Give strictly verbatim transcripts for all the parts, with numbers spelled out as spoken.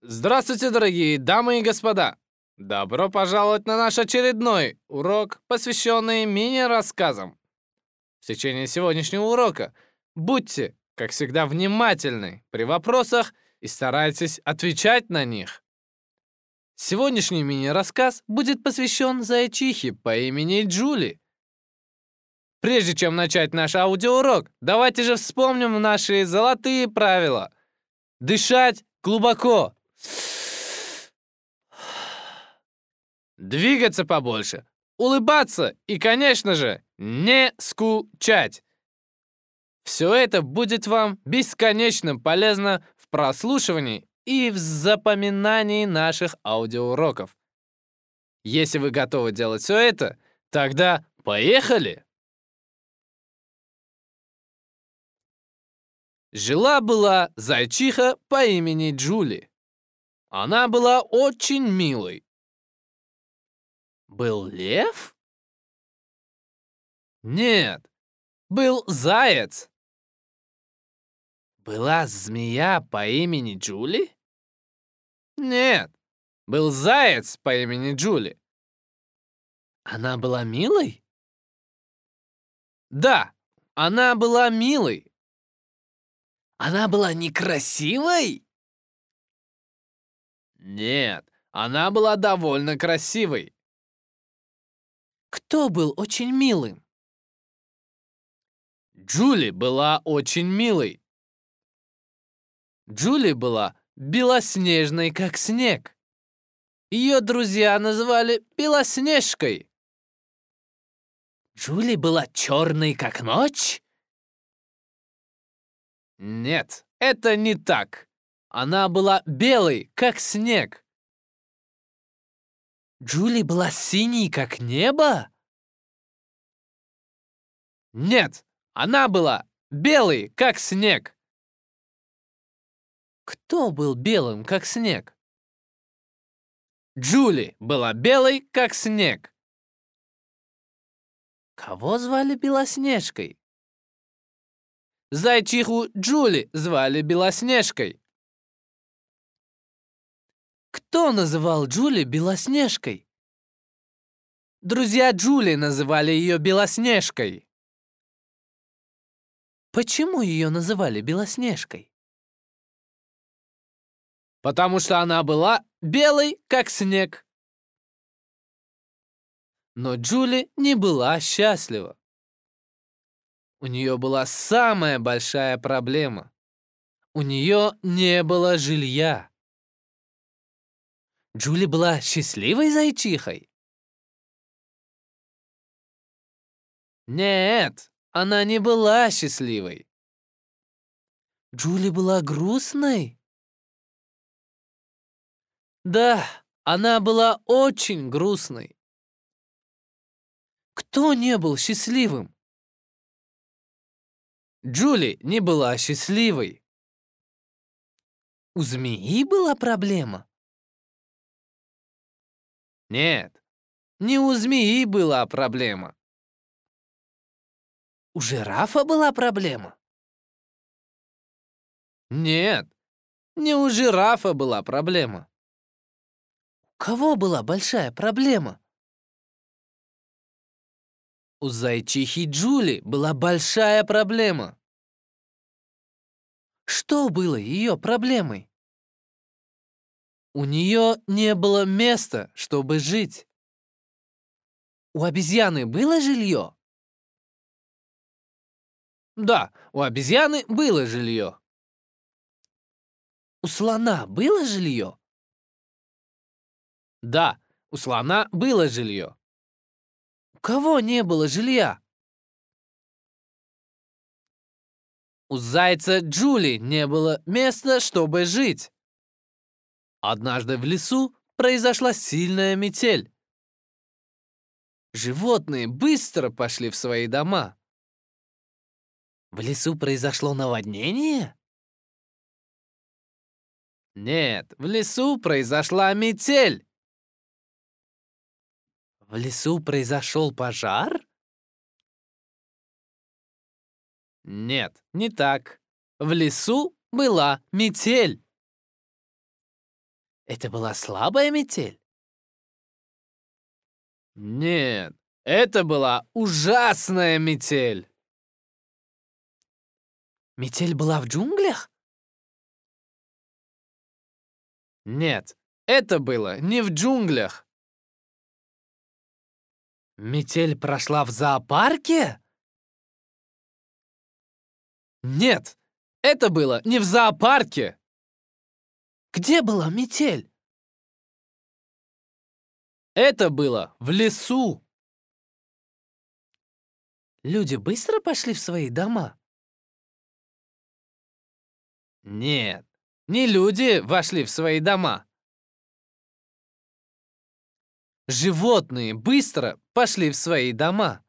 Здравствуйте, дорогие дамы и господа! Добро пожаловать на наш очередной урок, посвященный мини-рассказам. В течение сегодняшнего урока будьте, как всегда, внимательны при вопросах и старайтесь отвечать на них. Сегодняшний мини-рассказ будет посвящен зайчихе по имени Джули. Прежде чем начать наш аудиоурок, давайте же вспомним наши золотые правила. Дышать глубоко. Двигаться побольше, улыбаться и, конечно же, не скучать. Все это будет вам бесконечно полезно в прослушивании и в запоминании наших аудиоуроков. Если вы готовы делать все это, тогда поехали! Жила-была зайчиха по имени Джули. Она была очень милой. Был лев? Нет, был заяц. Была змея по имени Джули? Нет, был заяц по имени Джули. Она была милой? Да, она была милой. Она была некрасивой? Нет, она была довольно красивой. Кто был очень милым? Джули была очень милой. Джули была белоснежной, как снег. Ее друзья называли Белоснежкой. Джули была черной, как ночь? Нет, это не так. Она была белой, как снег. Джули была синей, как небо? Нет, она была белой, как снег. Кто был белым, как снег? Джули была белой, как снег. Кого звали Белоснежкой? Зайчиху Джули звали Белоснежкой. Кто называл Джули Белоснежкой? Друзья Джули называли ее Белоснежкой. Почему ее называли Белоснежкой? Потому что она была белой, как снег. Но Джули не была счастлива. У нее была самая большая проблема. У нее не было жилья. Джули была счастливой зайчихой? Нет, она не была счастливой. Джули была грустной? Да, она была очень грустной. Кто не был счастливым? Джули не была счастливой. У змеи была проблема? Нет, не у змеи была проблема. У жирафа была проблема? Нет, не у жирафа была проблема. У кого была большая проблема? У зайчихи Джули была большая проблема. Что было ее проблемой? У нее не было места, чтобы жить. У обезьяны было жилье? Да, у обезьяны было жилье. У слона было жилье? Да, у слона было жилье. У кого не было жилья? У зайца Джули не было места, чтобы жить. Однажды в лесу произошла сильная метель. Животные быстро пошли в свои дома. В лесу произошло наводнение? Нет, в лесу произошла метель. В лесу произошел пожар? Нет, не так. В лесу была метель. Это была слабая метель? Нет, это была ужасная метель. Метель была в джунглях? Нет, это было не в джунглях. Метель прошла в зоопарке? Нет, это было не в зоопарке. Где была метель? Это было в лесу. Люди быстро пошли в свои дома? Нет, не люди вошли в свои дома. Животные быстро пошли в свои дома.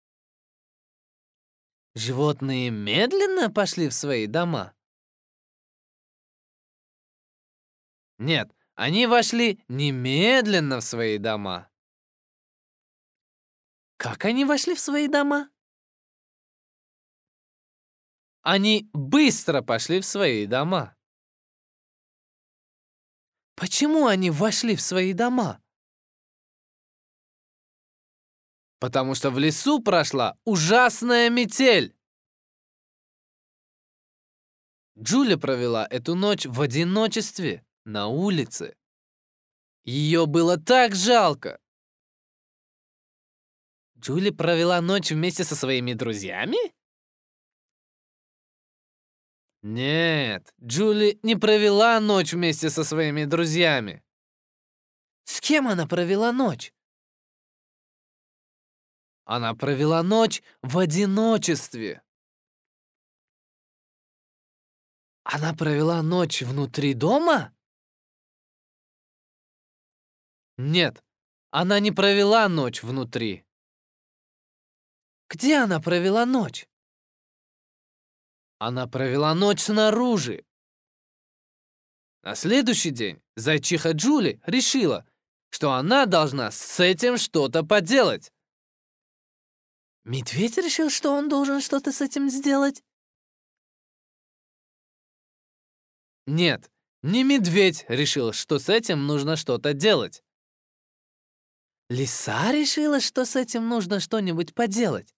Животные медленно пошли в свои дома? Нет, они вошли немедленно в свои дома. Как они вошли в свои дома? Они быстро пошли в свои дома. Почему они вошли в свои дома? Потому что в лесу прошла ужасная метель. Джули провела эту ночь в одиночестве на улице. Ее было так жалко. Джули провела ночь вместе со своими друзьями? Нет, Джули не провела ночь вместе со своими друзьями. С кем она провела ночь? Она провела ночь в одиночестве. Она провела ночь внутри дома? Нет, она не провела ночь внутри. Где она провела ночь? Она провела ночь снаружи. На следующий день зайчиха Джули решила, что она должна с этим что-то поделать. Медведь решил, что он должен что-то с этим сделать? Нет, не медведь решил, что с этим нужно что-то делать. Лиса решила, что с этим нужно что-нибудь поделать?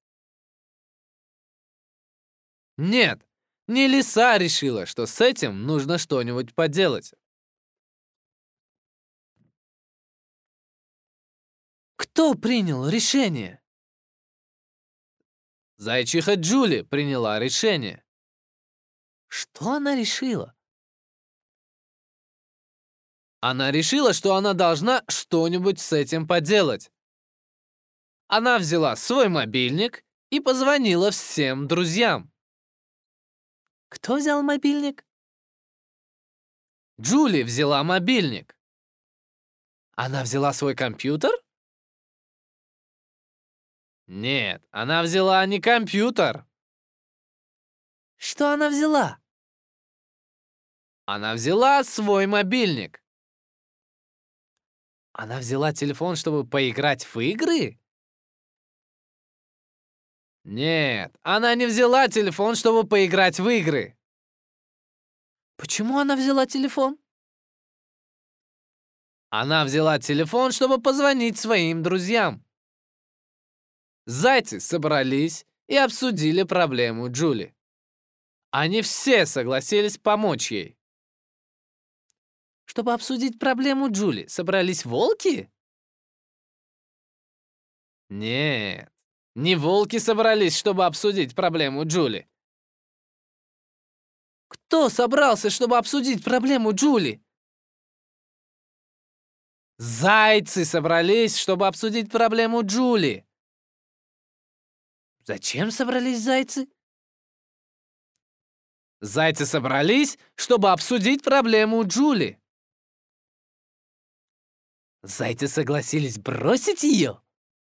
Нет, не лиса решила, что с этим нужно что-нибудь поделать. Кто принял решение? Зайчиха Джули приняла решение. Что она решила? Она решила, что она должна что-нибудь с этим поделать. Она взяла свой мобильник и позвонила всем друзьям. Кто взял мобильник? Джули взяла мобильник. Она взяла свой компьютер? Нет, она взяла не компьютер. Что она взяла? Она взяла свой мобильник. Она взяла телефон, чтобы поиграть в игры? Нет, она не взяла телефон, чтобы поиграть в игры. Почему она взяла телефон? Она взяла телефон, чтобы позвонить своим друзьям. Зайцы собрались и обсудили проблему Джули. Они все согласились помочь ей. Чтобы обсудить проблему Джули, собрались волки? Нет, не волки собрались, чтобы обсудить проблему Джули. Кто собрался, чтобы обсудить проблему Джули? Зайцы собрались, чтобы обсудить проблему Джули. Зачем собрались зайцы? Зайцы собрались, чтобы обсудить проблему Джули. Зайцы согласились бросить ее?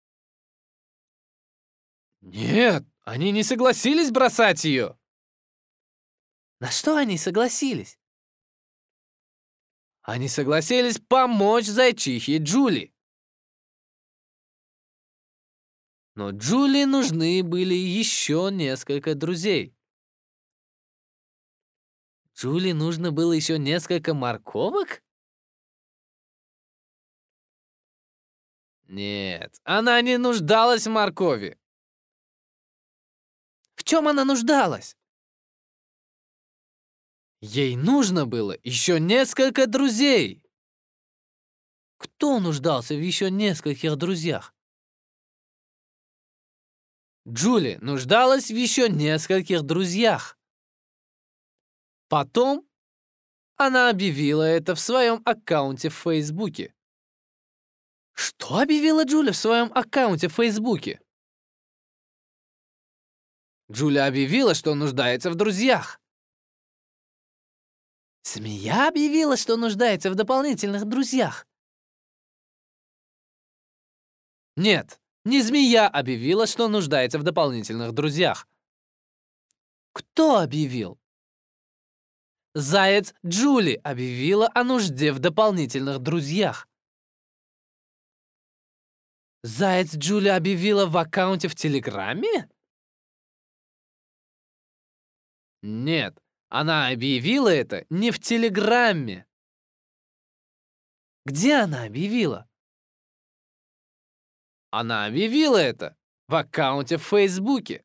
Нет, они не согласились бросать ее. На что они согласились? Они согласились помочь зайчихе Джули. Но Джули нужны были еще несколько друзей. Джули нужно было еще несколько морковок? Нет, она не нуждалась в моркови. В чем она нуждалась? Ей нужно было еще несколько друзей. Кто нуждался в еще нескольких друзьях? Джули нуждалась в еще нескольких друзьях. Потом она объявила это в своем аккаунте в Фейсбуке. Что объявила Джули в своем аккаунте в Фейсбуке? Джули объявила, что нуждается в друзьях. Змея объявила, что нуждается в дополнительных друзьях. Нет, не змея объявила, что нуждается в дополнительных друзьях. Кто объявил? Заяц Джули объявила о нужде в дополнительных друзьях. Заяц Джули объявила в аккаунте в Телеграме? Нет, она объявила это не в Телеграме. Где она объявила? Она объявила это в аккаунте в Фейсбуке.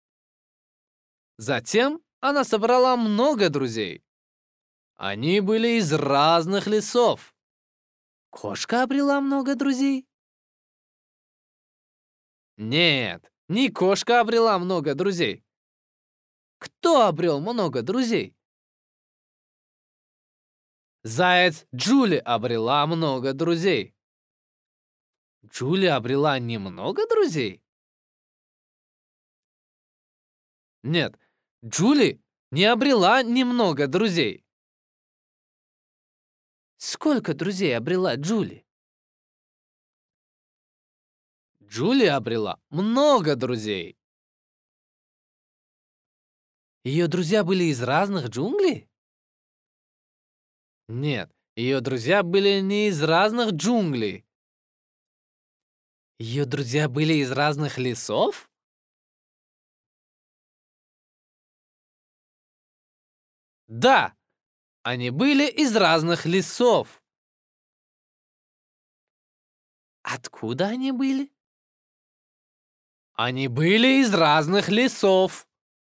Затем она собрала много друзей. Они были из разных лесов. Кошка обрела много друзей? Нет, не кошка обрела много друзей. Кто обрел много друзей? Заяц Джули обрела много друзей. Джули обрела немного друзей? Нет, Джули не обрела немного друзей. Сколько друзей обрела Джули? Джули обрела много друзей. Ее друзья были из разных джунглей? Нет, ее друзья были не из разных джунглей. Ее друзья были из разных лесов? Да, они были из разных лесов. Откуда они были? Они были из разных лесов.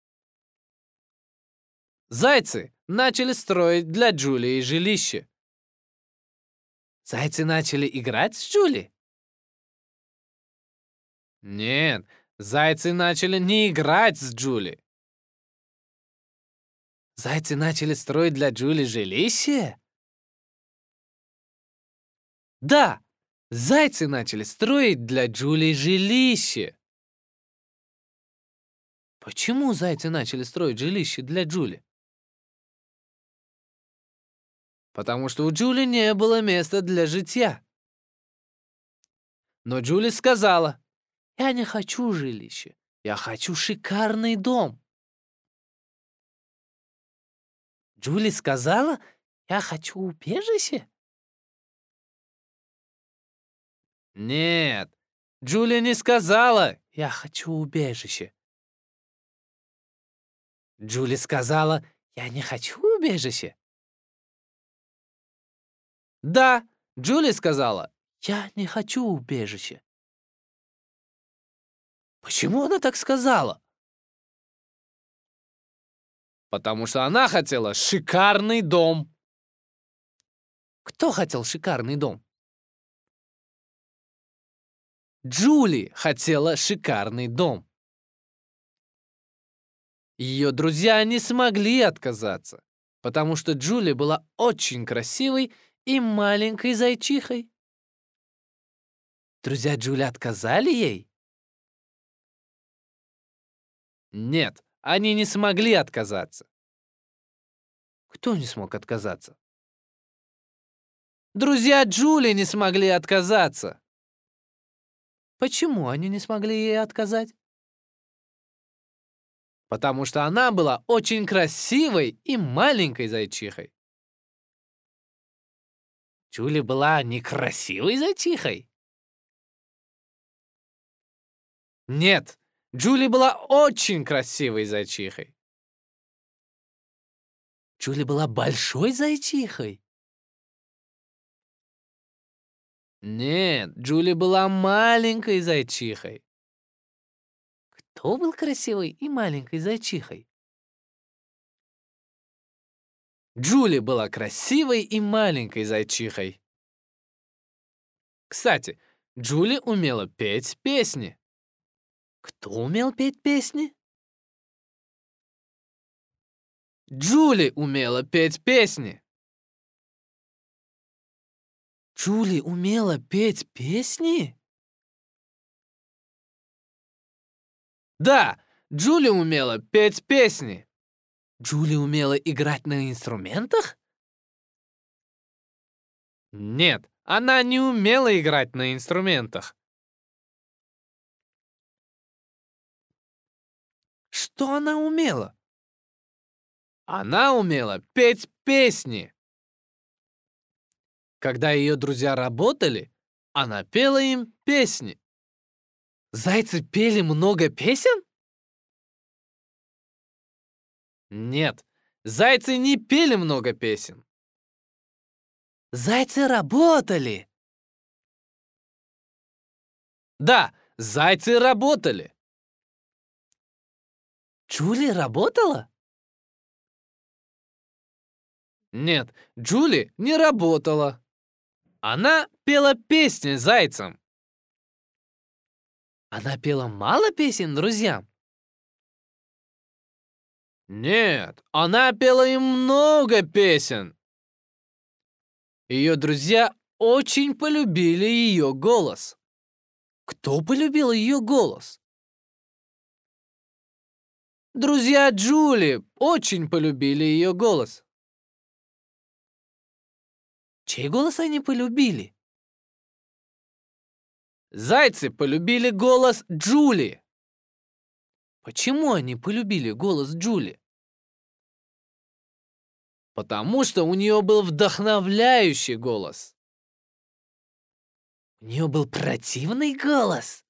Зайцы начали строить для Джулии жилище. Зайцы начали играть с Джули? Нет, зайцы начали не играть с Джули. Зайцы начали строить для Джули жилище? Да, зайцы начали строить для Джули жилище. Почему зайцы начали строить жилище для Джули? Потому что у Джули не было места для житья. Но Джули сказала: «Я не хочу жилище. Я хочу шикарный дом». Джули сказала: «Я хочу убежище». Нет, Джули не сказала: «Я хочу убежище». Джули сказала: «Я не хочу убежище». Да, Джули сказала: «Я не хочу убежище». Почему она так сказала? потому что она хотела шикарный дом. Кто хотел шикарный дом? Джули хотела шикарный дом. Ее друзья не смогли отказаться, потому что Джули была очень красивой и маленькой зайчихой. Друзья Джули отказали ей? Нет, они не смогли отказаться. Кто не смог отказаться? Друзья Джули не смогли отказаться. Почему они не смогли ей отказать? Потому что она была очень красивой и маленькой зайчихой. Джули была некрасивой зайчихой? Нет, Джули была очень красивой зайчихой. Джули была большой зайчихой? Нет, Джули была маленькой зайчихой. Кто был красивой и маленькой зайчихой? Джули была красивой и маленькой зайчихой. Кстати, Джули умела петь песни. Кто умел петь песни? Джули умела петь песни. Джули умела петь песни? Да, Джули умела петь песни. Джули умела играть на инструментах? Нет, она не умела играть на инструментах. Что она умела? Она умела петь песни. Когда ее друзья работали, она пела им песни. Зайцы пели много песен? Нет, зайцы не пели много песен. Зайцы работали. Да, зайцы работали. Джули работала? Нет, Джули не работала. Она пела песни зайцам. Она пела мало песен друзьям? Нет, она пела им много песен. Ее друзья очень полюбили ее голос. Кто полюбил ее голос? Друзья Джули очень полюбили ее голос. Чей голос они полюбили? Зайцы полюбили голос Джули. Почему они полюбили голос Джули? Потому что у нее был вдохновляющий голос. У нее был противный голос.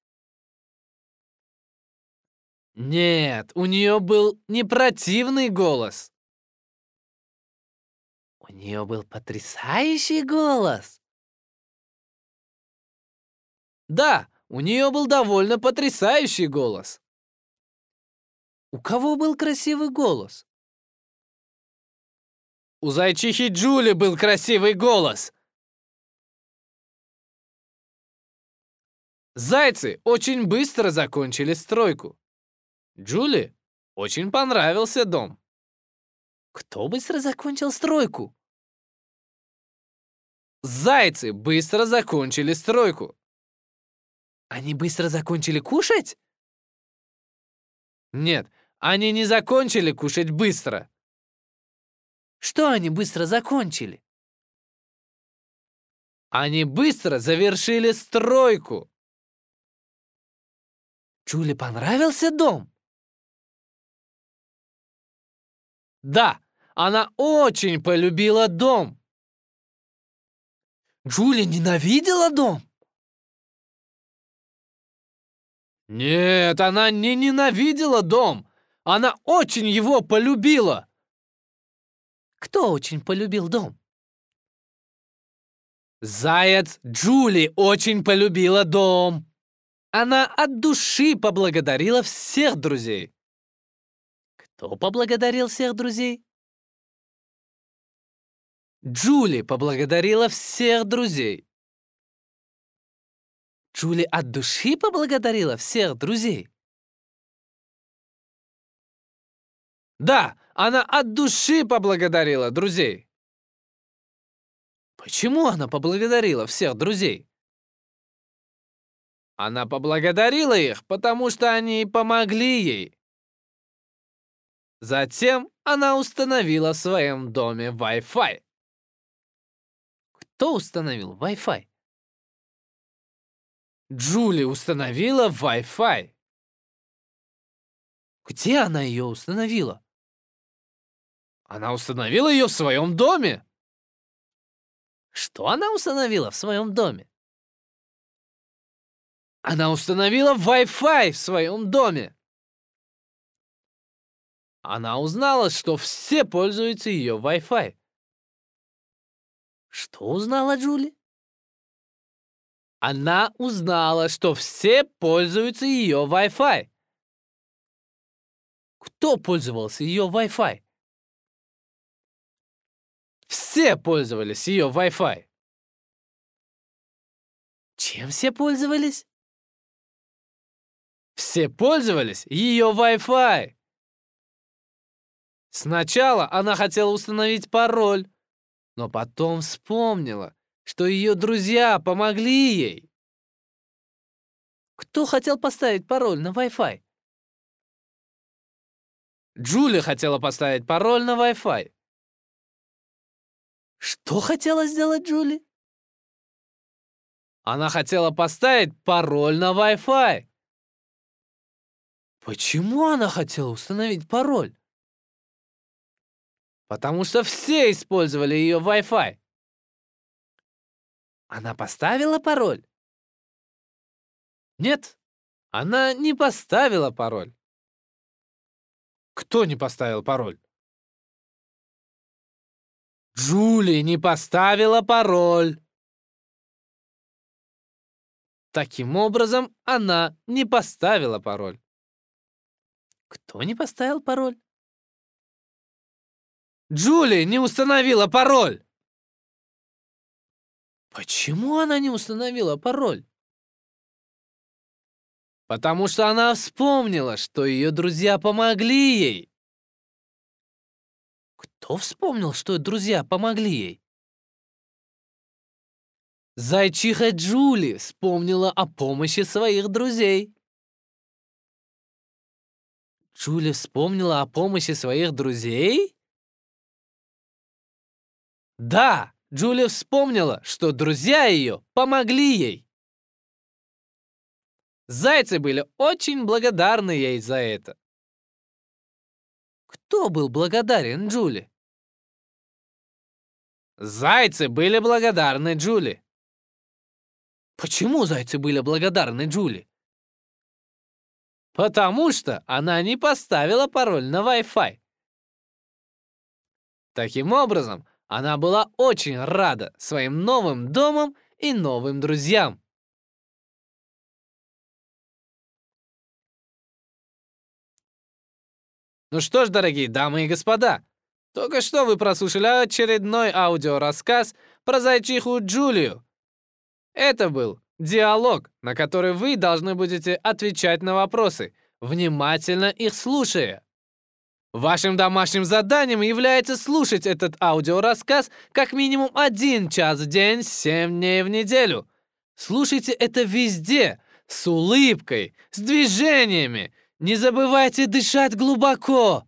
Нет, у нее был не противный голос. У нее был потрясающий голос. Да, у нее был довольно потрясающий голос. У кого был красивый голос? У зайчихи Джули был красивый голос. Зайцы очень быстро закончили стройку. Джули очень понравился дом. Кто быстро закончил стройку? Зайцы быстро закончили стройку. Они быстро закончили кушать? Нет, они не закончили кушать быстро. Что они быстро закончили? Они быстро завершили стройку. Джули понравился дом? Да, она очень полюбила дом. Джули ненавидела дом? Нет, она не ненавидела дом. Она очень его полюбила. Кто очень полюбил дом? Заяц Джули очень полюбила дом. Она от души поблагодарила всех друзей. Кто поблагодарил всех друзей? Джули поблагодарила всех друзей. Джули от души поблагодарила всех друзей. Да, она от души поблагодарила друзей. Почему она поблагодарила всех друзей? Она поблагодарила их, потому что они помогли ей. Затем она установила в своем доме Wi-Fi. Кто установил Wi-Fi? Джули установила Wi-Fi. Где она ее установила? Она установила ее в своем доме. Что она установила в своем доме? Она установила Wi-Fi в своем доме. Она узнала, что все пользуются ее Wi-Fi. Что узнала Джули? Она узнала, что все пользуются ее Wi-Fi. Кто пользовался ее Wi-Fi? Все пользовались ее Wi-Fi. Чем все пользовались? Все пользовались ее Wi-Fi. Сначала она хотела установить пароль, но потом вспомнила, что ее друзья помогли ей. Кто хотел поставить пароль на Wi-Fi? Джули хотела поставить пароль на Wi-Fi. Что хотела сделать Джули? Она хотела поставить пароль на Wi-Fi. Почему она хотела установить пароль? Потому что все использовали ее Wi-Fi. Она поставила пароль? Нет, она не поставила пароль. Кто не поставил пароль? Джули не поставила пароль. Таким образом, она не поставила пароль. Кто не поставил пароль? Джули не установила пароль. Почему она не установила пароль? Потому что она вспомнила, что ее друзья помогли ей. Кто вспомнил, что друзья помогли ей? Зайчиха Джули вспомнила о помощи своих друзей. Джули вспомнила о помощи своих друзей? Да, Джули вспомнила, что друзья ее помогли ей. Зайцы были очень благодарны ей за это. Кто был благодарен Джули? Зайцы были благодарны Джули. Почему зайцы были благодарны Джули? Потому что она не поставила пароль на Wi-Fi. Таким образом, она была очень рада своим новым домам и новым друзьям. Ну что ж, дорогие дамы и господа, только что вы прослушали очередной аудиорассказ про зайчиху Джулию. Это был диалог, на который вы должны будете отвечать на вопросы, внимательно их слушая. Вашим домашним заданием является слушать этот аудиорассказ как минимум один час в день, семь дней в неделю. Слушайте это везде, с улыбкой, с движениями. Не забывайте дышать глубоко.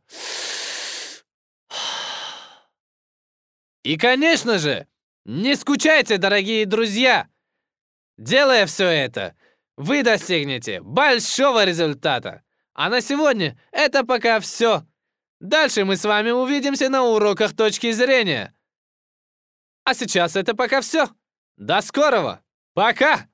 И, конечно же, не скучайте, дорогие друзья. Делая все это, вы достигнете большого результата. А на сегодня это пока все. Дальше мы с вами увидимся на уроках точки зрения. А сейчас это пока все. До скорого. Пока!